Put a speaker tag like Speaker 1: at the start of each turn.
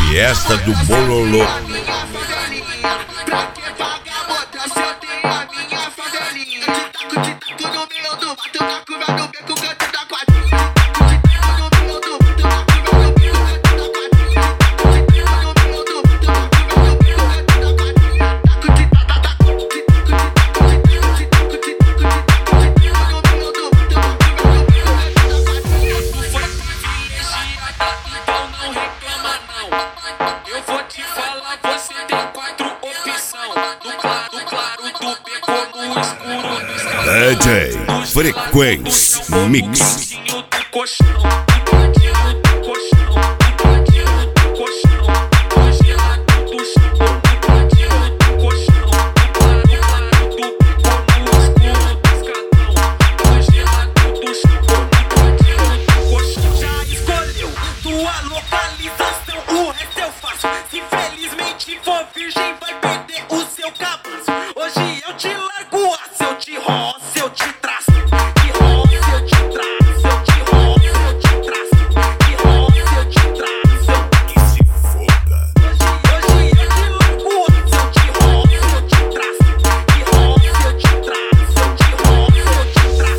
Speaker 1: Fiesta do Bololô.
Speaker 2: Pra que pagar outra se eu tenho a minha favelinha? Te taco no meio do mato, na curva do beco, canto da quadrilha. Te taco no meio do mato, na curva do beco, canto da quadrilha. Te taco no meio do mato, na curva do beco, canto da quadrilha.
Speaker 3: Então não reclama não. Eu vou te falar, você tem 4 opções. No claro do beco, no escuro do escalão.
Speaker 1: DJ Frequência Mix.
Speaker 3: Do colchão, do ladinho do colchão, do ladinho do colchão, congelado do chão, do ladinho do colchão, no claro do beco, no escuro do escalão, congelado do chão, do ladinho do colchão. Já escolheu tua localização, o resto eu faço. Se felizmente for virgem,